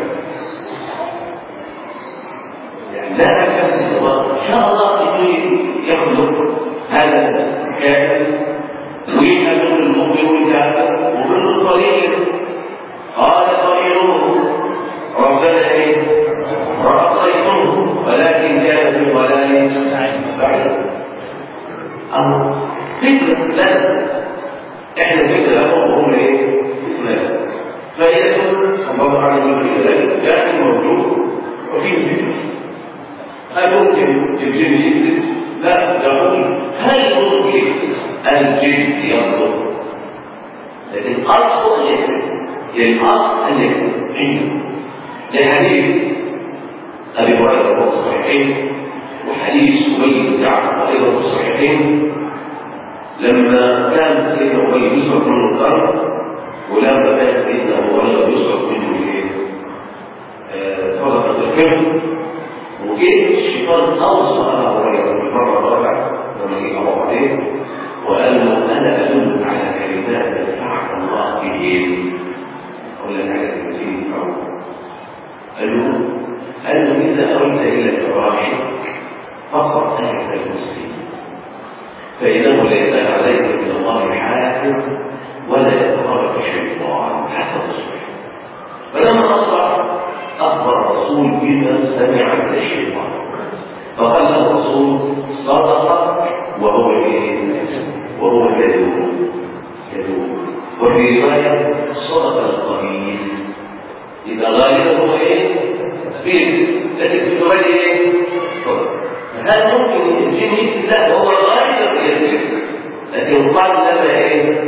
يعني لا أعرف إن شاء الله يخلق هذا الكائن ويحمل المؤمن كافر ومن الطريق قال طريقه ربنا ايه رأيته ولكن كان في ضلال بعيد. أو فكرة لا احنا فكرة لهم ايه لا فإذا الله عليه وسلم كان موجود وفيه فكرة هل ممكن الجن يكذب؟ لا يقول هل ممكن الجن يصدق؟ لكن أصل اليكذب الأصل اليكذب عنده لحديث أبي هريرة في الصحيحين وحديث أبي بن كعب أيضا في الصحيحين لما كان سيدنا أبي يسرق منه الأرض ولما كان سيدنا أبو هريرة يسرق منه الايه؟ صدقة الكفر وجه الشيطان أوصى أبو هريرة في المرة الرابعة لما جه الله عليه وقال له أنا أدل على كلمات يدفعك الله بهن أقول لك على كلمتين قال له قال له إذا أردت إلى الفراش فقط أنت المسلم فإنه لا يزال عليك من الله حافظ ولا يتقرب الشيطان حتى تصبح فلما أصبح أخبر الرسول بما سمع من الشيطان، فقال له الرسول صدق وهو إيه؟ وهو كذوب كذوب. وفي رواية صدق القليل، إذا غالبا هو إيه؟ كبير، لكن في رواية إيه؟ هذا ممكن الجن يكتب لا هو غالبا كبير، لكن بعض لما إيه؟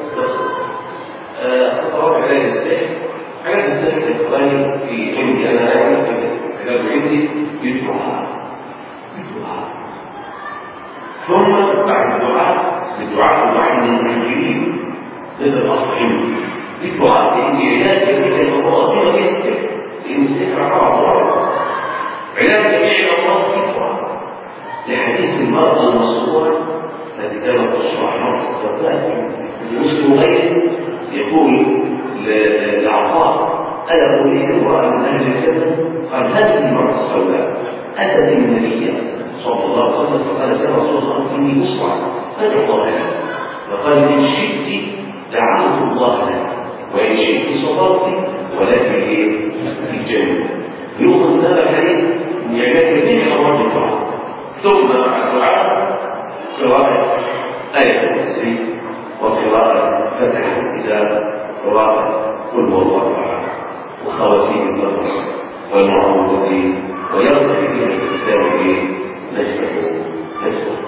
أتطرق عليه السحر، حاجات السحر الإخواني في علمي أنا أعلم علاج عندي بالدعاء بالدعاء ثم بعد الدعاء بالدعاء الواحد من المحجرين ضد الأصل عندي بالدعاء لأن علاج جميل المواضيع جدا لأن السحر عبارة علاج جميع الأمراض بالدعاء لحديث المرضى المصورة التي كانت تشرح مرض السرطان المسلم غير يقول لعطاء ألا أريد امرأة من أهل الجنة؟ قال هذه المرأة السوداء أتت النبي صلى الله عليه وسلم فقال يا رسول الله إني أسرع فادعو الله لها، فقال إن شئت دعوت الله لها وإن شئت صبرت ولكن إيه في الجنة. يوم هذا الحديث من علاج جميع أمراض الدعاء. ثم مع الدعاء قراءة آية الكرسي وقراءة فتح الكتاب قراءة قل هو الله أحد وخواتيم النصر والمعوذين ويرجع إلى الكتاب نجمه نجمه.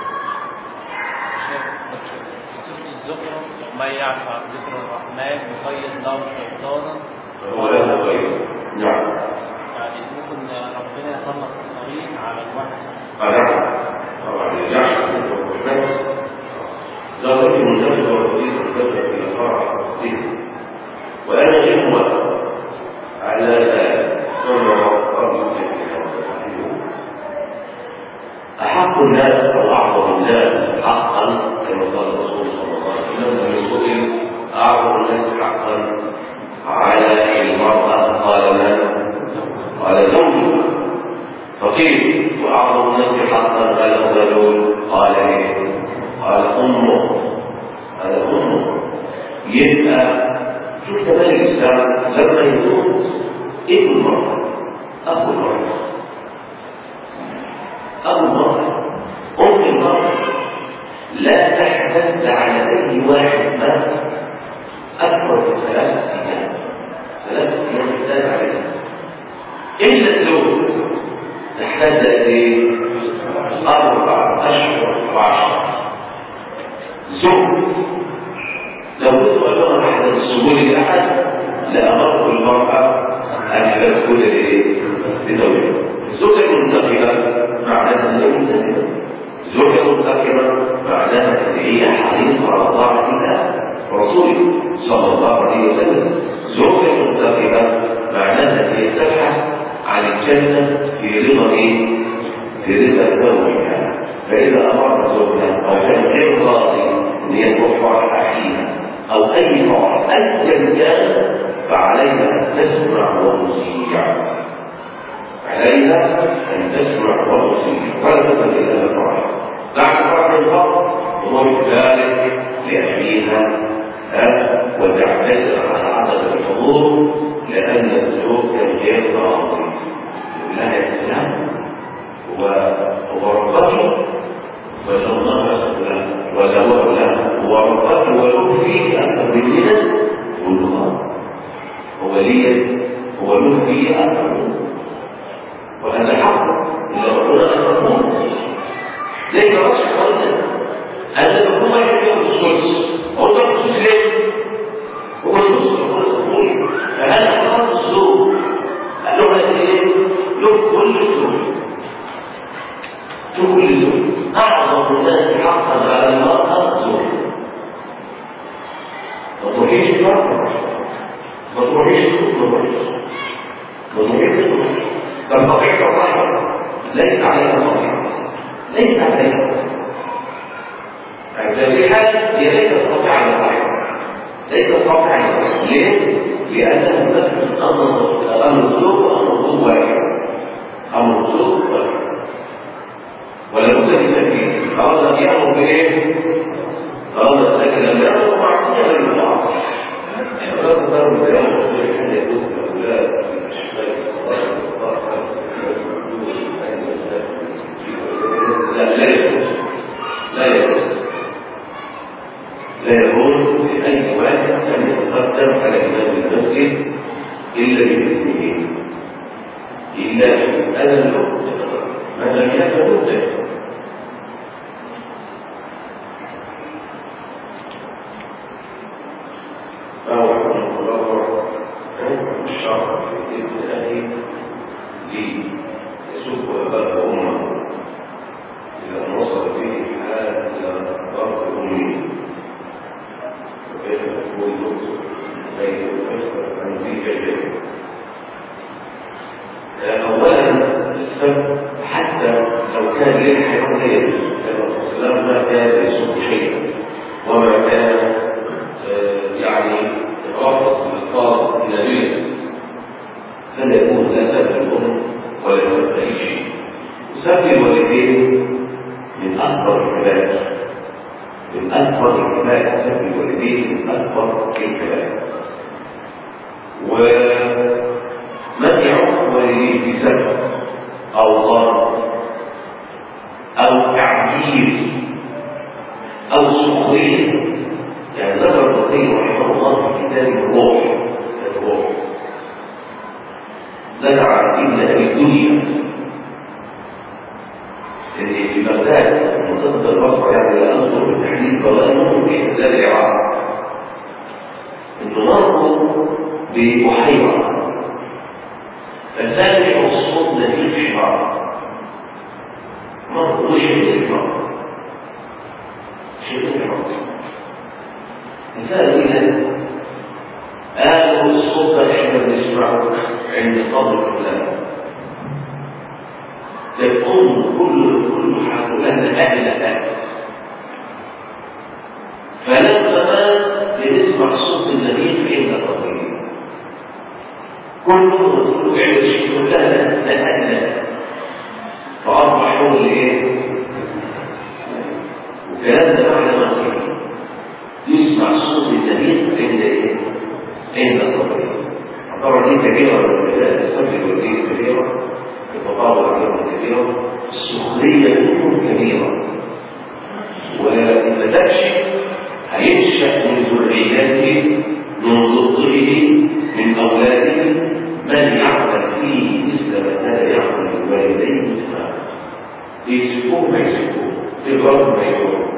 ومن يعرف ذكر الرحمن يقيد له شيطانا هو له خير. نعم. يعني ممكن ربنا يسلط الطريق على الواحد. نعم. طبعا يرجعش الرحمن ذلك من ذلك والحديث الكتاب في الأخبار وأنا جمع على ذلك كما قال أحق الناس أو أعظم الناس حقا كما قال الرسول صلى الله عليه وسلم من سئل أعظم الناس حقا على المرأة قال من؟ قال زوجها. فقيل وأعظم الناس حقا على الرجل قال إيه؟ قال أمه. قال أمه. يبقى شوف كمان الإسلام لما يموت ابن المرأة أبو المرأة أبو المرأة أم المرأة لا تحتد على أي واحد مات أكبر من ثلاثة أيام ثلاثة أيام تحتاج عليها إلا الزوج تحتاج إيه؟ أربع أشهر وعشرة. زوج لو كنت أقول أحد السهول لأحد لأمره المرأة أن تدخل لزوجها. الزوجة المنتقبة معناها أنها منتقبة. الزوجة المنتقبة معناها أن هي حريصة على طاعة الله ورسوله صلى الله عليه وسلم. الزوجة المنتقبة معناها أن هي تبحث عن الجنة في رضا إيه؟ في رضا زوجها. فإذا أمر زوجها أو كان غير راضي أن هي تفرح أخيها أو أي فرح أيا كان فعليها أن تسمع وتطيع. عليها أن تسمع وتطيع ولا تبدل إلى الفرح. بعد فرح الفرح تضيف ذلك لأخيها وتعتذر عن عدم الحضور لأن الزوج كان غير راضي. لها يا سلام وربته وزوجها وزوجه له وربته وله فيه أكثر مننا والله هو لي هو له فيه أكثر وهذا حق إلا ربنا أكثر زي ما رأس قلنا أنا لو هو يحب السلس هو ده السلس ليه؟ هو السلس هو السلس فهذا خاص السلوك له ايه؟ له كل السلوك كل زوج أعظم الناس حقا على المرأة زوج. ما تروحيش المرأة ما تروحيش المرأة ما تروحيش المرأة فالطبيعة الرحمة ليس عليها طبيعة ليس عليها يعني في حاجة هي ليست تستطيع على الرحمة ليست تستطيع على الرحمة ليه؟ لأنها تمثل أمر الزوج وأمر الزوج واحد أمر الزوج واحد ولا بد من تكليف. أراد أن يأمر بإيه؟ أراد أن يأمر معصية للمعصية. أراد أن يأمر بإيه؟ إلا بإذنه إلا أذن له من لم يأذن له فهو حكم الله عن الشرع في إذن أهله ليسوق ويخلق أمه إذا وصل به الحال إلى ضرب أمه وكيف تكون الدكتور غير الأكثر عن ذلك الشيء. أولا السبب حتى لو كان للحيوان غير الإسلام ما كان يسوق شيئا وما كان يعني رفض الألفاظ النبية لن يكون لا سبب الأم ولا سبب أي شيء. سبب الوالدين من أكبر الكبائر من أكبر الكبائر سبب الوالدين من أكبر الكبائر. ومن يعوق والديه بسبب أو ضرر أو تعبير أو سخرية يعني ذكر القضية رحمه الله في كتاب الروح الروح ذكر عن ابن أبي الدنيا ان في بغداد منطقة البصرة يعني لا أذكر بالتحديد بلانه في إحداد العراق انه مروا ببحيرة فسامعوا الصوت نزيف حمار مروا وشم الحمار شم الحمار مثال إذا قالوا الصوت احنا بنسمعه عند قبر فلان تكون كل كل حاولان أهل أهل فلما بنسمع صوت النبي عند قبره كله كله عند شيء كلها أهل فأصبح يوم الإيه وكلام ده معنى ما فيه يسمع صوت النبي عند إيه عند قبره. طبعا دي كبيرة من السبب والدين كبيرة التطاول عليهم كبيرة السخرية تكون كبيرة وإن بدأش هينشأ من ذرياته من ضده من أولاده من يعمل فيه مثل ما كان يعمل الوالدين يسكوه ما يسكوه يضرب ما يضرب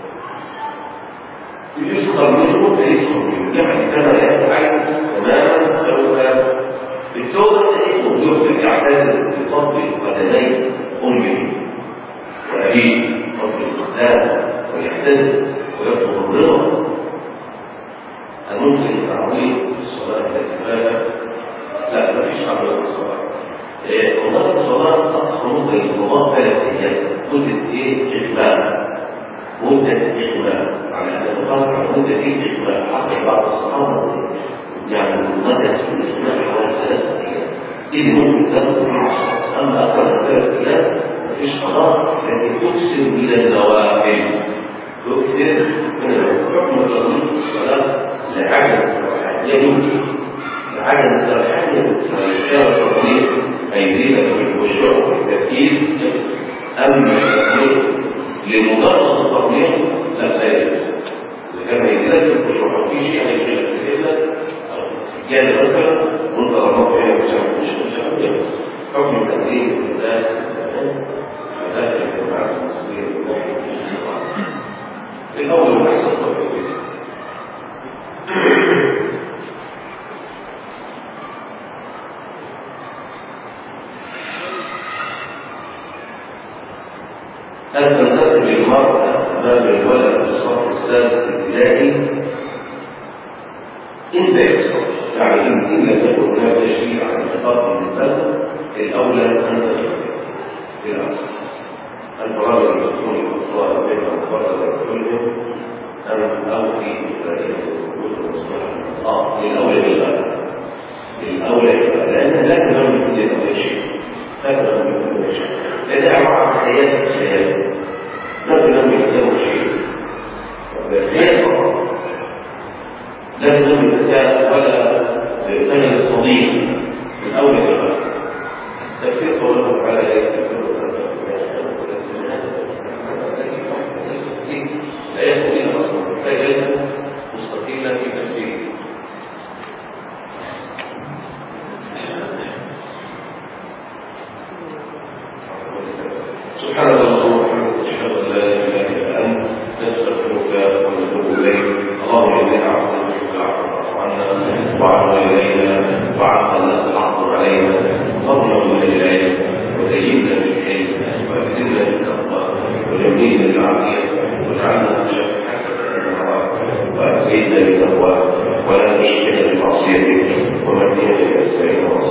يسخر منه فيسخر منه يعني كما يفعل تماما سوف بالتوبة تأخذ يخرج عدد بفضل قدمي أمه وأبيه فضل الإسلام ويحتز ويطلب الرضا الممكن تعويض الصلاة التي لا ما فيش عويض الصلاة. والله الصلاة أقصى ممكن القضاء ثلاث أيام مدة إيه إخبار مدة إخبار على أن تقصد على مدة إيه إخبار حتى بعض الصحابة يعني مدة الإخبار حوالي ثلاثة أيام إذا ممكن تأخذ عشرة أما أكثر من ثلاث أيام مفيش قضاء لكن تكسر من النوافل تكسر من حكم تنظيم الصلاة لعجل لا يمكن لعجل الترحال والإشارة التطبيق أيدينا بالخشوع والتركيز أما لمجرد التطبيق لا سيد إذا كان يدينا بالخشوع في شيء على شيء كده سجادة مثلا وانت رمضت فيها بشكل مش مشابه حكم التنزيل والإنسان فذلك يكون على المسؤولية من ناحية الأول والأحسن التطبيق. أن تنتقل المرأة أمام الولد الصف السادس الابتدائي إن يحصل يعني إن لم يكن هناك تشريع عن خطاب النساء الأولى أن تشريع بالعكس الفرائض المسؤول الأطفال بين الفرائض كلهم أن أوفي بذلك الوجود المصلحة آه للأولى بالغالب الأولى بالغالب لأن لا تنام من كل شيء لا تنام من كل شيء لأن عبارة عن حياة الخيال لا تنام من كل شيء بالخيال فقط لا تنام النساء ولا ثمن الصديق من أول الغد تفسير قوله تعالى لا يكون أصلا محتاجة مستقيمة في تفسيره العالمين واجعلنا وأزيدنا بتقوى ولا تشرك بمعصيتك ومدينة الإسلام